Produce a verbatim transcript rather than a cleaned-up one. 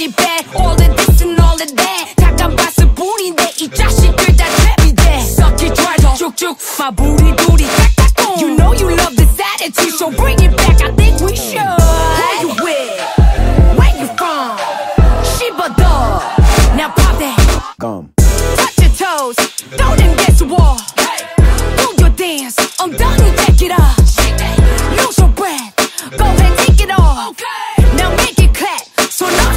it back. All of this and all of that. 잠깐 봤을 뿐인데 이 자식들 다 재미대. Suck it dry 더 쭉쭉 my booty booty 딱딱꿍. You know you love this attitude, so bring it back. I think we should. Who you with?